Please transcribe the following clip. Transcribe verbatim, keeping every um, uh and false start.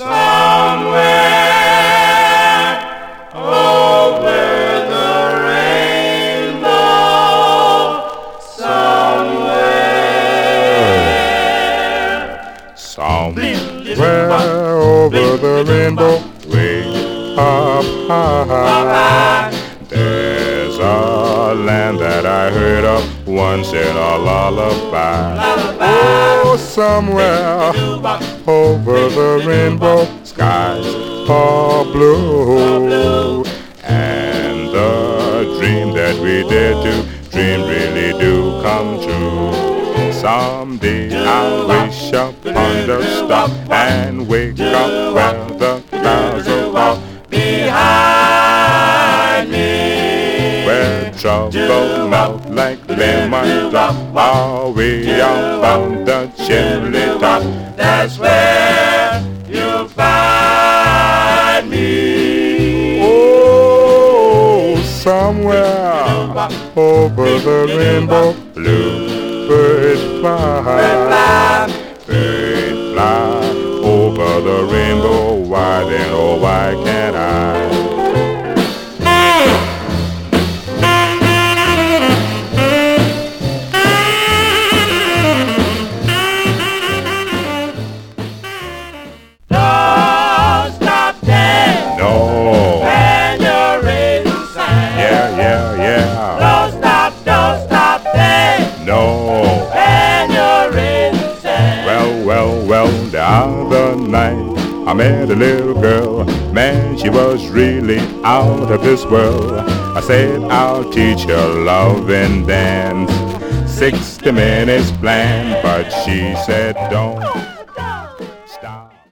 somewhere over the rainbow, somewhere, somewhere over the rainbow, way up high. There's a land that I heard of once in a lullaby. Oh, somewhere over the rainbow, skies are blue, and the dream that we did to dream really do come true. Someday I'll wish upon the star and wake up where the clouds are far behind me, where trouble melt like lemon drop away up the chimney top. That's where you'll find me. Oh, somewhere over the rainbow, bluebirds fly, birds fly over the rainbow. Why then, oh, why can't I? Don't stop there. No. When you're raising sand. Yeah, yeah, yeah. Don't stop, don't stop there. No. When you're raising sand. Well, well, well, the other night I met a little girl. Man, she was really out of this world. I said, I'll teach her love and dance, sixty minutes plan, but she said, don't.